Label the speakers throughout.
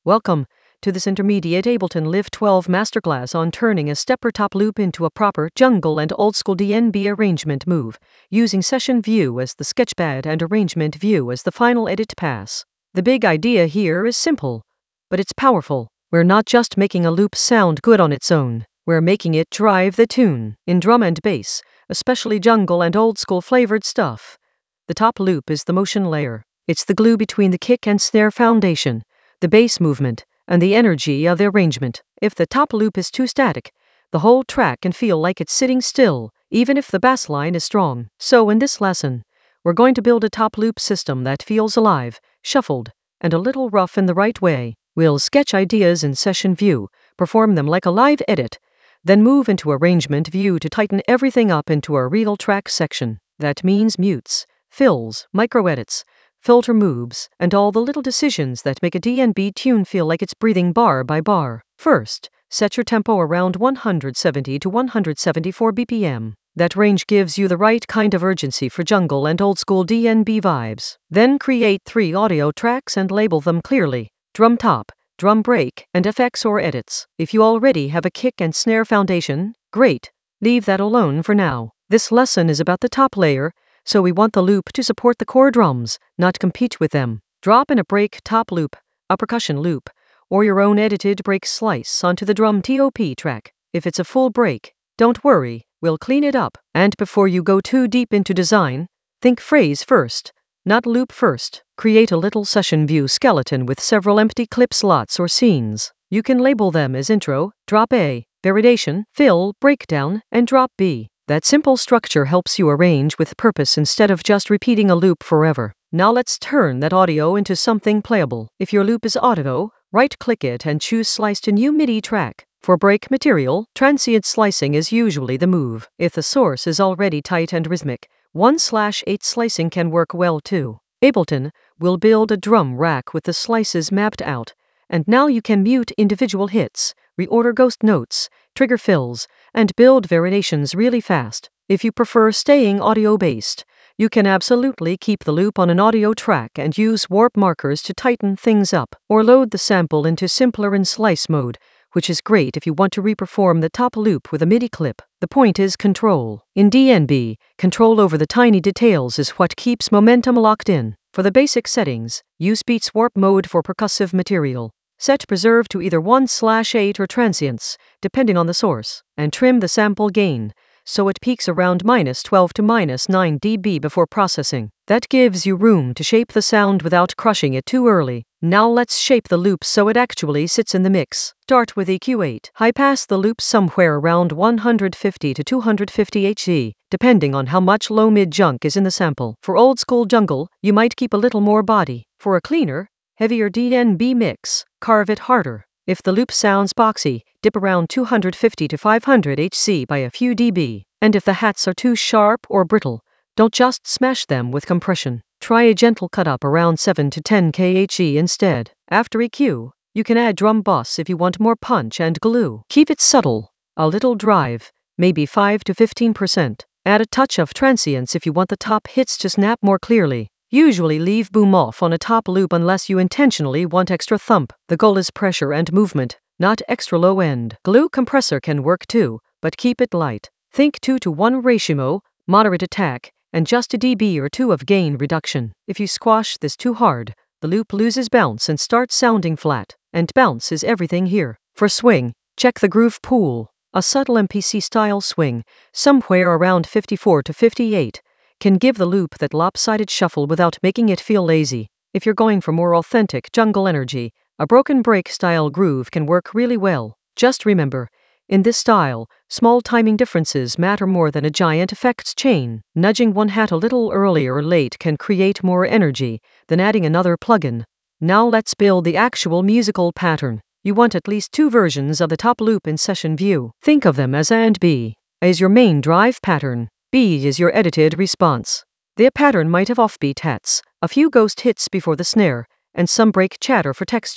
Speaker 1: Welcome to this intermediate Ableton Live 12 masterclass on turning a stepper top loop into a proper jungle and old school DnB arrangement move, using session view as the sketchpad and arrangement view as the final edit pass. The big idea here is simple, but it's powerful. We're not just making a loop sound good on its own, we're making it drive the tune. In drum and bass, especially jungle and old school flavored stuff, the top loop is the motion layer. It's the glue between the kick and snare foundation, the bass movement, and the energy of the arrangement. If the top loop is too static, the whole track can feel like it's sitting still, even if the bass line is strong. So in this lesson, we're going to build a top loop system that feels alive, shuffled, and a little rough in the right way. We'll sketch ideas in session view, perform them like a live edit, then move into arrangement view to tighten everything up into a real track section. That means mutes, fills, micro edits, filter moves, and all the little decisions that make a DnB tune feel like it's breathing bar by bar. First, set your tempo around 170 to 174 BPM. That range gives you the right kind of urgency for jungle and old school DnB vibes. Then create 3 audio tracks and label them clearly: drum top, drum break, and FX or edits. If you already have a kick and snare foundation, great. Leave that alone for now. This lesson is about the top layer, so we want the loop to support the core drums, not compete with them. Drop in a break top loop, a percussion loop, or your own edited break slice onto the drum top track. If it's a full break, don't worry, we'll clean it up. And before you go too deep into design, think phrase first, not loop first. Create a little session view skeleton with several empty clip slots or scenes. You can label them as intro, drop A, variation, fill, breakdown, and drop B. That simple structure helps you arrange with purpose instead of just repeating a loop forever. Now let's turn that audio into something playable. If your loop is audio, right-click it and choose Slice to New MIDI track. For break material, transient slicing is usually the move. If the source is already tight and rhythmic, 1/8 slicing can work well too. Ableton will build a drum rack with the slices mapped out, and now you can mute individual hits, reorder ghost notes, trigger fills, and build variations really fast. If you prefer staying audio-based, you can absolutely keep the loop on an audio track and use warp markers to tighten things up, or load the sample into simpler in slice mode, which is great if you want to reperform the top loop with a MIDI clip. The point is control. In DnB, control over the tiny details is what keeps momentum locked in. For the basic settings, use Beats Warp mode for percussive material. Set preserve to either 1/8 or transients, depending on the source, and trim the sample gain, so it peaks around -12 to -9 dB before processing. That gives you room to shape the sound without crushing it too early. Now let's shape the loop so it actually sits in the mix. Start with EQ8. High pass the loop somewhere around 150 to 250 Hz, depending on how much low-mid junk is in the sample. For old school jungle, you might keep a little more body. For a cleaner, heavier DnB mix, carve it harder. If the loop sounds boxy, dip around 250 to 500 Hz by a few dB. And if the hats are too sharp or brittle, don't just smash them with compression. Try a gentle cut up around 7 to 10 kHz instead. After EQ, you can add drum boss if you want more punch and glue. Keep it subtle, a little drive, maybe 5 to 15%. Add a touch of transients if you want the top hits to snap more clearly. Usually leave boom off on a top loop unless you intentionally want extra thump. The goal is pressure and movement, not extra low end. Glue compressor can work too, but keep it light. Think 2:1 ratio, moderate attack, and just a dB or 2 of gain reduction. If you squash this too hard, the loop loses bounce and starts sounding flat. And bounce is everything here. For swing, check the groove pool. A subtle MPC style swing, somewhere around 54 to 58, can give the loop that lopsided shuffle without making it feel lazy. If you're going for more authentic jungle energy, a broken break style groove can work really well. Just remember, in this style, small timing differences matter more than a giant effects chain. Nudging one hat a little earlier or late can create more energy than adding another plugin. Now let's build the actual musical pattern. You want at least 2 versions of the top loop in session view. Think of them as A and B. A is your main drive pattern. B is your edited response. The pattern might have offbeat hats, a few ghost hits before the snare, and some break chatter for texture.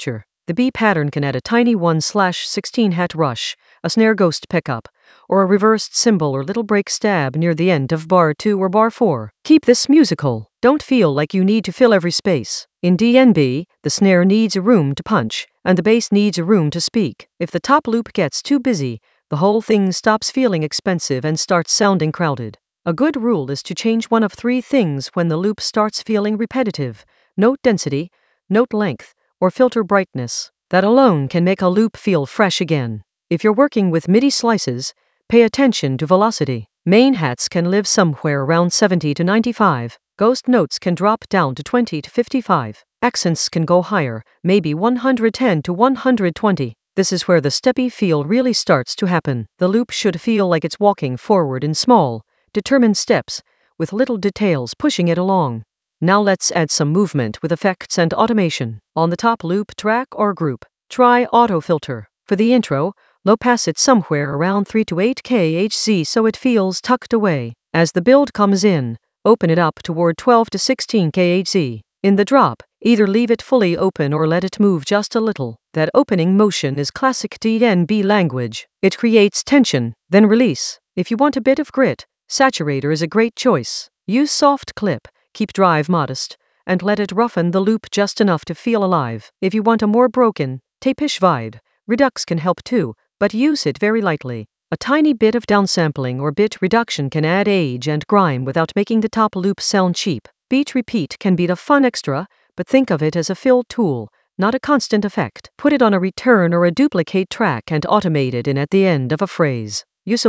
Speaker 1: The B pattern can add a tiny 1/16 hat rush, a snare ghost pickup, or a reversed cymbal or little break stab near the end of bar 2 or bar 4. Keep this musical. Don't feel like you need to fill every space. In DNB, the snare needs a room to punch, and the bass needs a room to speak. If the top loop gets too busy, the whole thing stops feeling expensive and starts sounding crowded. A good rule is to change one of 3 things when the loop starts feeling repetitive: note density, note length, or filter brightness. That alone can make a loop feel fresh again. If you're working with MIDI slices, pay attention to velocity. Main hats can live somewhere around 70 to 95. Ghost notes can drop down to 20 to 55. Accents can go higher, maybe 110 to 120. This is where the steppy feel really starts to happen. The loop should feel like it's walking forward in small, determined steps, with little details pushing it along. Now let's add some movement with effects and automation. On the top loop track or group, try auto filter. For the intro, low pass it somewhere around 3 to 8 kHz so it feels tucked away. As the build comes in, open it up toward 12 to 16 kHz. In the drop, either leave it fully open or let it move just a little. That opening motion is classic DNB language. It creates tension, then release. If you want a bit of grit, saturator is a great choice. Use soft clip, keep drive modest, and let it roughen the loop just enough to feel alive. If you want a more broken, tapish vibe, Redux can help too, but use it very lightly. A tiny bit of downsampling or bit reduction can add age and grime without making the top loop sound cheap. Beat repeat can be a fun extra, but think of it as a fill tool, not a constant effect. Put it on a return or a duplicate track and automate it in at the end of a phrase. Use a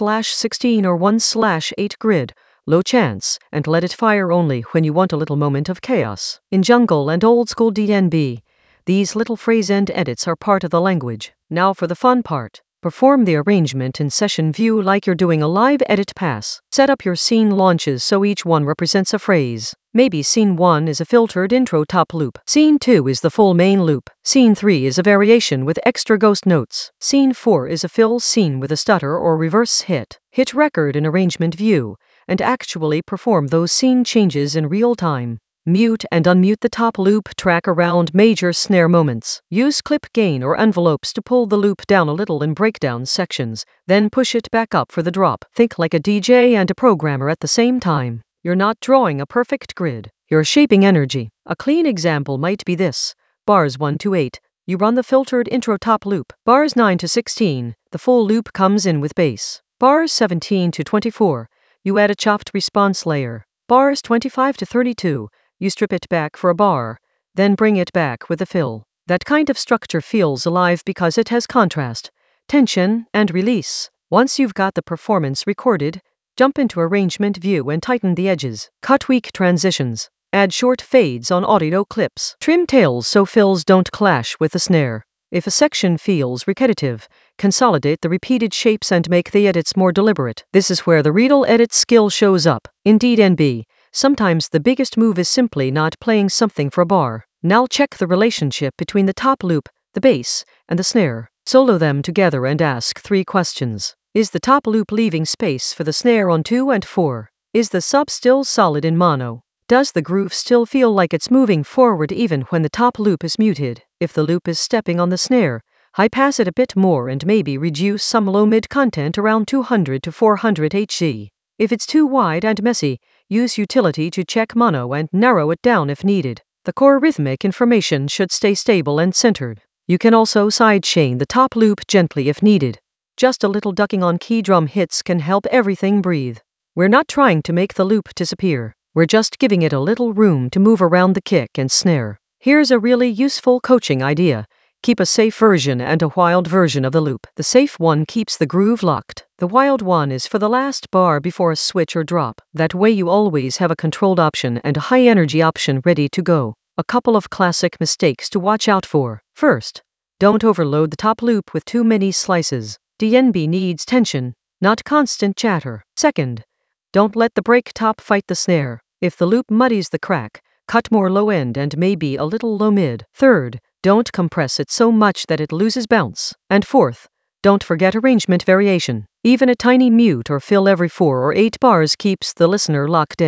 Speaker 1: 1/16 or 1/8 grid, low chance, and let it fire only when you want a little moment of chaos. In jungle and old school DNB, these little phrase end edits are part of the language. Now for the fun part. Perform the arrangement in session view like you're doing a live edit pass. Set up your scene launches so each one represents a phrase. Maybe scene 1 is a filtered intro top loop. Scene 2 is the full main loop. Scene 3 is a variation with extra ghost notes. Scene 4 is a fill scene with a stutter or reverse hit. Hit record in arrangement view, and actually perform those scene changes in real time. Mute and unmute the top loop track around major snare moments. Use clip gain or envelopes to pull the loop down a little in breakdown sections, then push it back up for the drop. Think like a DJ and a programmer at the same time. You're not drawing a perfect grid, you're shaping energy. A clean example might be this. Bars 1 to 8, you run the filtered intro top loop. Bars 9 to 16, the full loop comes in with bass. Bars 17 to 24, you add a chopped response layer. Bars 25 to 32, you strip it back for a bar, then bring it back with a fill. That kind of structure feels alive because it has contrast, tension, and release. Once you've got the performance recorded, jump into arrangement view and tighten the edges. Cut weak transitions. Add short fades on audio clips. Trim tails so fills don't clash with the snare. If a section feels repetitive, consolidate the repeated shapes and make the edits more deliberate. This is where the Real Edit skill shows up. In DNB, sometimes the biggest move is simply not playing something for a bar. Now check the relationship between the top loop, the bass, and the snare. Solo them together and ask 3 questions. Is the top loop leaving space for the snare on 2 and 4? Is the sub still solid in mono? Does the groove still feel like it's moving forward even when the top loop is muted? If the loop is stepping on the snare, high pass it a bit more and maybe reduce some low-mid content around 200 to 400 Hz. If it's too wide and messy, use utility to check mono and narrow it down if needed. The core rhythmic information should stay stable and centered. You can also sidechain the top loop gently if needed. Just a little ducking on key drum hits can help everything breathe. We're not trying to make the loop disappear. We're just giving it a little room to move around the kick and snare. Here's a really useful coaching idea. Keep a safe version and a wild version of the loop. The safe one keeps the groove locked. The wild one is for the last bar before a switch or drop. That way you always have a controlled option and a high energy option ready to go. A couple of classic mistakes to watch out for. First, don't overload the top loop with too many slices. DNB needs tension, not constant chatter. Second, don't let the break top fight the snare. If the loop muddies the crack, cut more low end and maybe a little low mid. Third, don't compress it so much that it loses bounce. And fourth, don't forget arrangement variation. Even a tiny mute or fill every 4 or 8 bars keeps the listener locked in.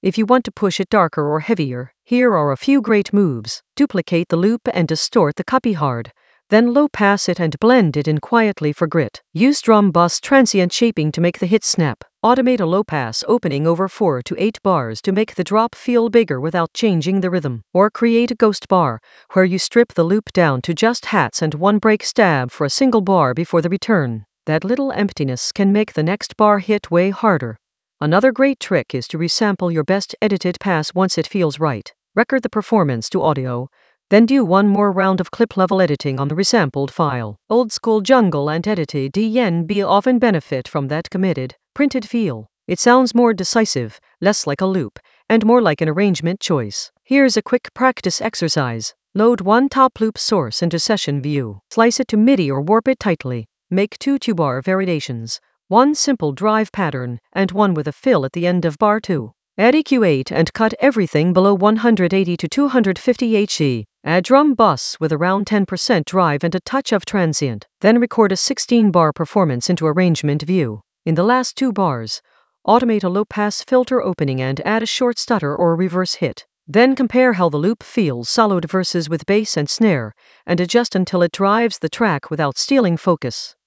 Speaker 1: If you want to push it darker or heavier, here are a few great moves. Duplicate the loop and distort the copy hard. Then low pass it and blend it in quietly for grit. Use drum bus transient shaping to make the hit snap. Automate a low pass opening over 4 to 8 bars to make the drop feel bigger without changing the rhythm. Or create a ghost bar, where you strip the loop down to just hats and one break stab for a single bar before the return. That little emptiness can make the next bar hit way harder. Another great trick is to resample your best edited pass once it feels right. Record the performance to audio. Then do one more round of clip-level editing on the resampled file. Old school jungle and edited DNB often benefit from that committed, printed feel. It sounds more decisive, less like a loop, and more like an arrangement choice. Here's a quick practice exercise. Load one top loop source into session view. Slice it to MIDI or warp it tightly. Make 2 2-bar variations. One simple drive pattern, and one with a fill at the end of bar 2. Add EQ8 and cut everything below 180 to 250 HE. Add drum bus with around 10% drive and a touch of transient. Then record a 16-bar performance into arrangement view. In the last 2 bars, automate a low-pass filter opening and add a short stutter or reverse hit. Then compare how the loop feels soloed versus with bass and snare, and adjust until it drives the track without stealing focus.